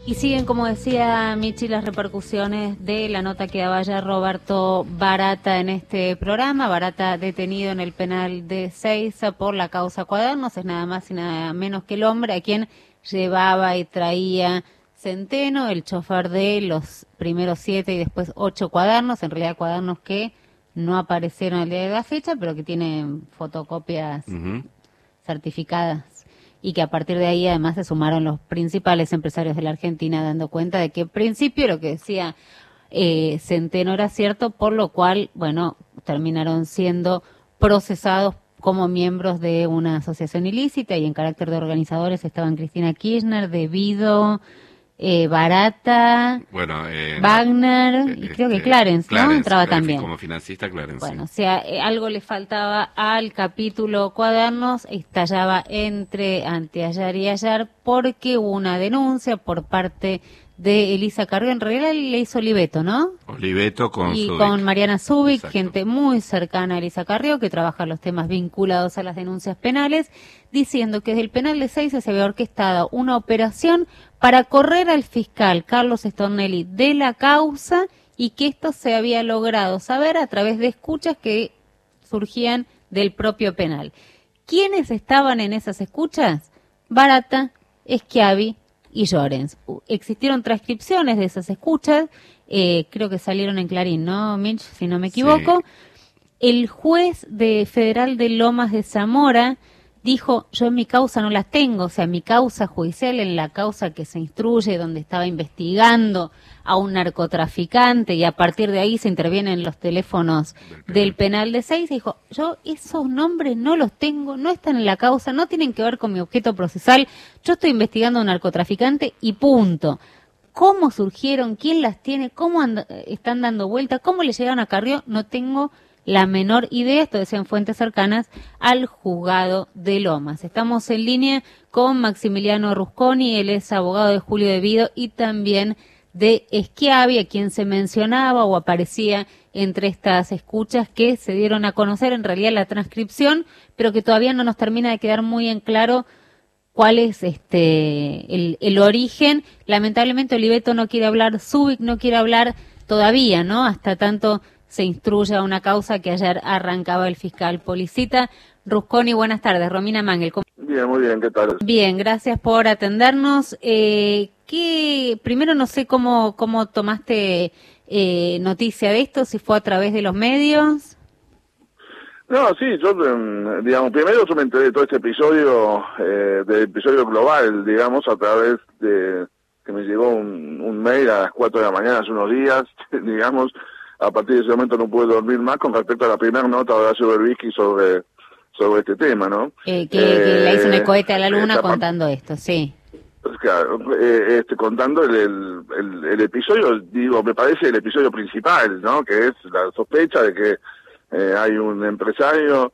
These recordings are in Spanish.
Y siguen, como decía Michi, las repercusiones de la nota que daba ayer Roberto Barata en este programa. Barata detenido en el penal de Seiza por la causa Cuadernos, es nada más y nada menos que el hombre a quien llevaba y traía Centeno, el chofer de los primeros 7 y después 8 cuadernos, en realidad cuadernos que no aparecieron el día de la fecha, pero que tienen fotocopias certificadas. Y que a partir de ahí además se sumaron los principales empresarios de la Argentina dando cuenta de que en principio lo que decía Centeno era cierto, por lo cual, bueno, terminaron siendo procesados como miembros de una asociación ilícita y en carácter de organizadores estaban Cristina Kirchner, Devido, Barata, Wagner y creo que Clarence, ¿no? Entraba también. Como financista, Clarence. Bueno, o sea, algo le faltaba al capítulo Cuadernos, estallaba entre anteayer y ayer porque hubo una denuncia por parte de Elisa Carrió, en realidad le hizo Oliveto, ¿no? Oliveto con y Zubik. Con Mariana Zubik, Exacto. Gente muy cercana a Elisa Carrió, que trabaja los temas vinculados a las denuncias penales, diciendo que desde el penal de Seiza se había orquestado una operación para correr al fiscal Carlos Stornelli de la causa y que esto se había logrado saber a través de escuchas que surgían del propio penal. ¿Quiénes estaban en esas escuchas? Barata, Schiavi y Llorens. Existieron transcripciones de esas escuchas, creo que salieron en Clarín, ¿no, Mitch? Si no me equivoco. Sí. El juez federal de Lomas de Zamora dijo, yo en mi causa no las tengo, o sea, mi causa judicial, en la causa que se instruye, donde estaba investigando a un narcotraficante y a partir de ahí se intervienen los teléfonos del penal de Seiza, dijo, yo esos nombres no los tengo, no están en la causa, no tienen que ver con mi objeto procesal, yo estoy investigando a un narcotraficante y punto. ¿Cómo surgieron? ¿Quién las tiene? ¿Cómo están dando vuelta? ¿Cómo le llegaron a Carrió? No tengo la menor idea, esto decían fuentes cercanas al juzgado de Lomas. Estamos en línea con Maximiliano Rusconi, él es abogado de Julio Devido y también de Schiavi, a quien se mencionaba o aparecía entre estas escuchas que se dieron a conocer en realidad la transcripción, pero que todavía no nos termina de quedar muy en claro cuál es el origen. Lamentablemente Oliveto no quiere hablar, Zubik no quiere hablar todavía, ¿no? Hasta tanto se instruye a una causa que ayer arrancaba el fiscal Policita. Rusconi, buenas tardes. Romina Mangel. Bien, muy bien, ¿qué tal? Bien, gracias por atendernos. Primero no sé cómo tomaste noticia de esto, si fue a través de los medios. No, sí, yo, digamos, primero yo me enteré de todo este episodio, del episodio global, digamos, a través de que me llegó un mail a las 4 de la mañana hace unos días, digamos. A partir de ese momento no pude dormir más con respecto a la primera nota de Horacio Berbisky sobre este tema, ¿no? Que le hizo un cohete a la luna contando esto, sí. Pues claro, contando el episodio, digo, me parece el episodio principal, ¿no? Que es la sospecha de que hay un empresario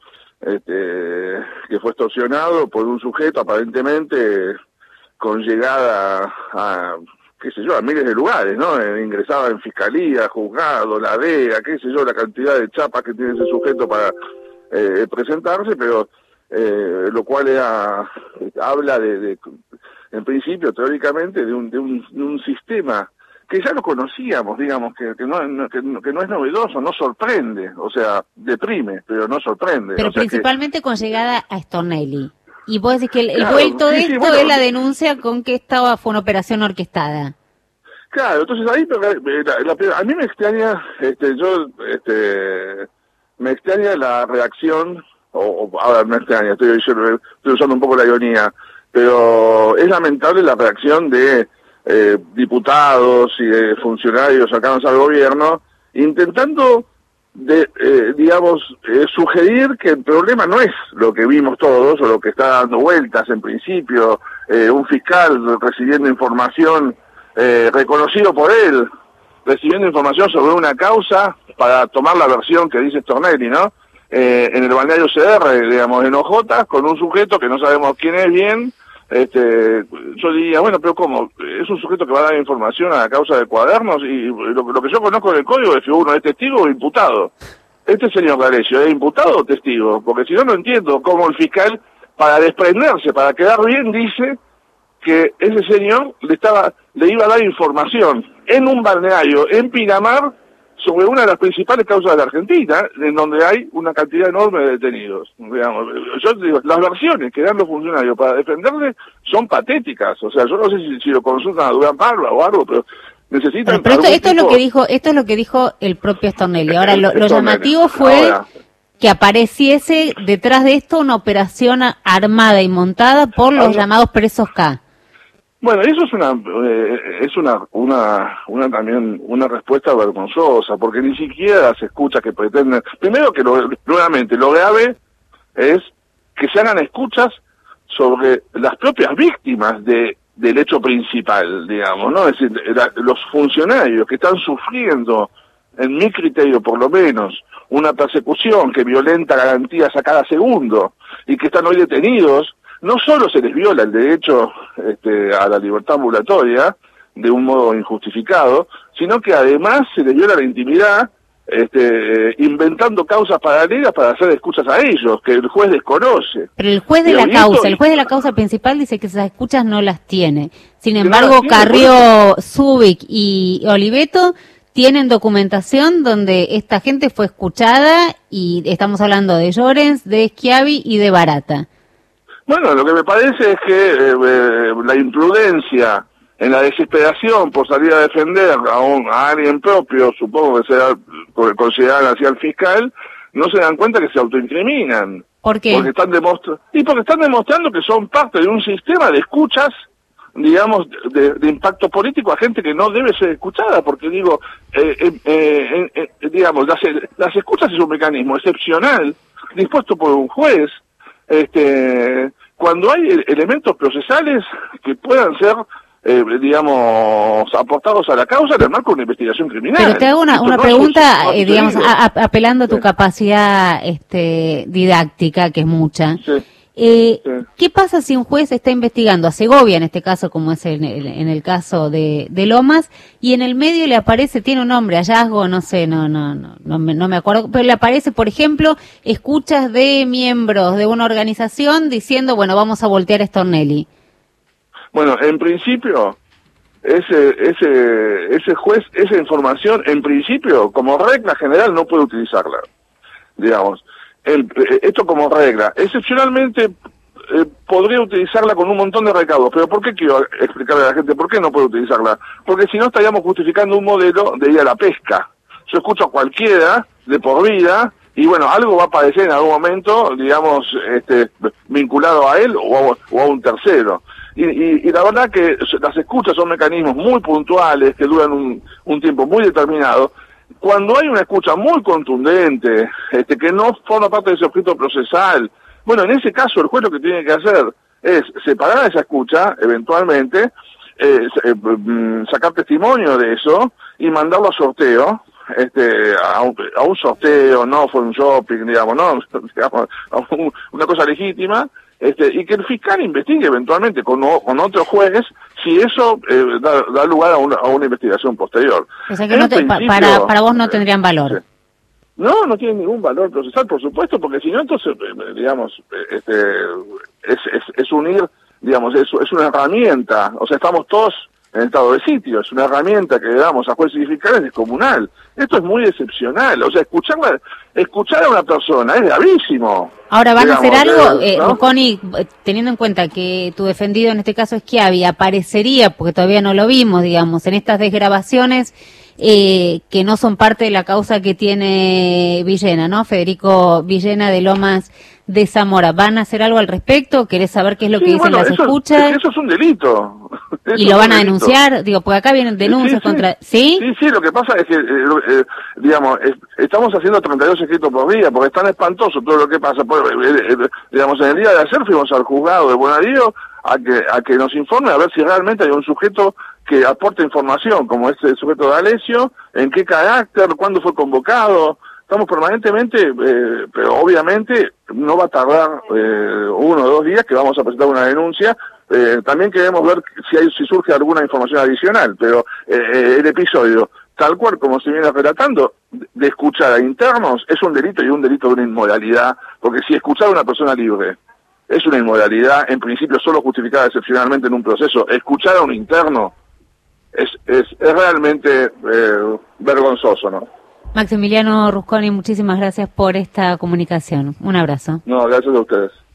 que fue extorsionado por un sujeto aparentemente con llegada a qué sé yo, a miles de lugares, ¿no? Ingresaba en fiscalía, juzgado, la DEA, qué sé yo, la cantidad de chapas que tiene ese sujeto para presentarse, pero lo cual habla en principio, teóricamente, de un sistema que ya lo conocíamos, digamos, que no es novedoso, no sorprende, o sea, deprime, pero no sorprende. Pero o sea principalmente con llegada a Stornelli. Y vos decís que el vuelto de esto es la denuncia con que fue una operación orquestada. Claro, entonces ahí a mí me extraña, me extraña la reacción, ahora me extraña, estoy usando un poco la ironía, pero es lamentable la reacción de diputados y de funcionarios cercanos al gobierno, intentando sugerir que el problema no es lo que vimos todos o lo que está dando vueltas en principio, un fiscal recibiendo información, reconocido por él, recibiendo información sobre una causa para tomar la versión que dice Stornelli, ¿no? En el balneario CR, digamos, en Ojotas, con un sujeto que no sabemos quién es bien. Yo diría, bueno, pero ¿cómo? Es un sujeto que va a dar información a la causa de Cuadernos y lo que yo conozco del código es que uno es testigo o imputado. Este señor D'Alessio, ¿es imputado o testigo? Porque si no, no entiendo cómo el fiscal, para desprenderse, para quedar bien, dice que ese señor le estaba le iba a dar información en un balneario, en Pinamar, sobre una de las principales causas de la Argentina, en donde hay una cantidad enorme de detenidos. Digamos, yo digo, las versiones que dan los funcionarios para defenderle son patéticas. O sea, yo no sé si lo consultan a Durán Barba o algo, pero necesitan... Pero esto es lo que dijo el propio Stornelli. Ahora, lo llamativo fue... Ahora, que apareciese detrás de esto una operación armada y montada por los llamados presos K. Bueno, eso es también una respuesta vergonzosa, porque ni siquiera se escucha que pretenden... Primero que nuevamente lo grave es que se hagan escuchas sobre las propias víctimas del hecho principal, digamos, ¿no? Es decir, los funcionarios que están sufriendo, en mi criterio por lo menos, una persecución que violenta garantías a cada segundo y que están hoy detenidos, no solo se les viola el derecho a la libertad ambulatoria de un modo injustificado, sino que además se les viola la intimidad inventando causas paralelas para hacer escuchas a ellos, que el juez desconoce. Pero el juez de la causa principal dice que esas escuchas no las tiene. Sin embargo, Carrió, Zubik y Oliveto tienen documentación donde esta gente fue escuchada, y estamos hablando de Llorens, de Schiavi y de Barata. Bueno, lo que me parece es que la imprudencia en la desesperación por salir a defender a alguien propio, supongo que sea considerado hacia el fiscal, no se dan cuenta que se autoincriminan. ¿Por qué? Porque están demostrando que son parte de un sistema de escuchas, digamos, de impacto político a gente que no debe ser escuchada, porque digo, digamos, las escuchas es un mecanismo excepcional, dispuesto por un juez, cuando hay elementos procesales que puedan ser, digamos, aportados a la causa en el marco de una investigación criminal. Pero te hago una pregunta, digamos, apelando a tu capacidad didáctica, que es mucha. Sí. ¿Qué pasa si un juez está investigando a Segovia, en este caso, como es en el caso de Lomas, y en el medio le aparece, tiene un nombre, hallazgo, no sé, no me acuerdo, pero le aparece, por ejemplo, escuchas de miembros de una organización diciendo, bueno, vamos a voltear a Stornelli? Bueno, en principio, ese juez, esa información, en principio, como regla general, no puede utilizarla, digamos. Esto como regla. Excepcionalmente podría utilizarla con un montón de recaudos, pero ¿por qué quiero explicarle a la gente por qué no puede utilizarla? Porque si no estaríamos justificando un modelo de ir a la pesca. Yo escucho a cualquiera de por vida y bueno, algo va a aparecer en algún momento, digamos, vinculado a él o a un tercero. Y la verdad que las escuchas son mecanismos muy puntuales que duran un tiempo muy determinado. Cuando hay una escucha muy contundente, que no forma parte de ese objeto procesal, bueno, en ese caso el juez lo que tiene que hacer es separar esa escucha, eventualmente, sacar testimonio de eso y mandarlo a sorteo, a un sorteo, no fue un shopping, digamos, no, digamos, una cosa legítima, y que el fiscal investigue eventualmente con otro juez si eso da lugar a una investigación posterior. O sea que para vos no tendrían valor. Sí. No tiene ningún valor procesal, por supuesto, porque si no, entonces, digamos, es unir, digamos, es una herramienta, o sea, estamos todos en estado de sitio, es una herramienta que le damos a jueces y fiscales descomunal. Esto es muy excepcional, o sea, escuchar a una persona es gravísimo. Ahora, ¿van a hacer algo, ¿no? Connie, teniendo en cuenta que tu defendido en este caso es Schiavi, aparecería, porque todavía no lo vimos, digamos, en estas desgrabaciones que no son parte de la causa que tiene Villena, ¿no? Federico Villena de Lomas de Zamora. ¿Van a hacer algo al respecto? ¿Querés saber qué es lo que dicen las escuchas? Eso es un delito. ¿Y lo van a denunciar? Digo, porque acá vienen denuncias contra... ¿Sí? Sí, lo que pasa es que, digamos, estamos haciendo 32 escritos por día, porque es tan espantoso todo lo que pasa. Digamos, en el día de ayer fuimos al juzgado de Bonadío a que nos informe a ver si realmente hay un sujeto que aporta información, como es el sujeto de Alessio, en qué carácter, cuándo fue convocado. Estamos permanentemente, pero obviamente no va a tardar 1 o 2 días que vamos a presentar una denuncia. También queremos ver si surge alguna información adicional, pero el episodio, tal cual como se viene relatando, de escuchar a internos es un delito y un delito de una inmoralidad, porque si escuchar a una persona libre es una inmoralidad, en principio solo justificada excepcionalmente en un proceso, escuchar a un interno realmente vergonzoso, ¿no? Maximiliano Rusconi, muchísimas gracias por esta comunicación. Un abrazo. No, gracias a ustedes.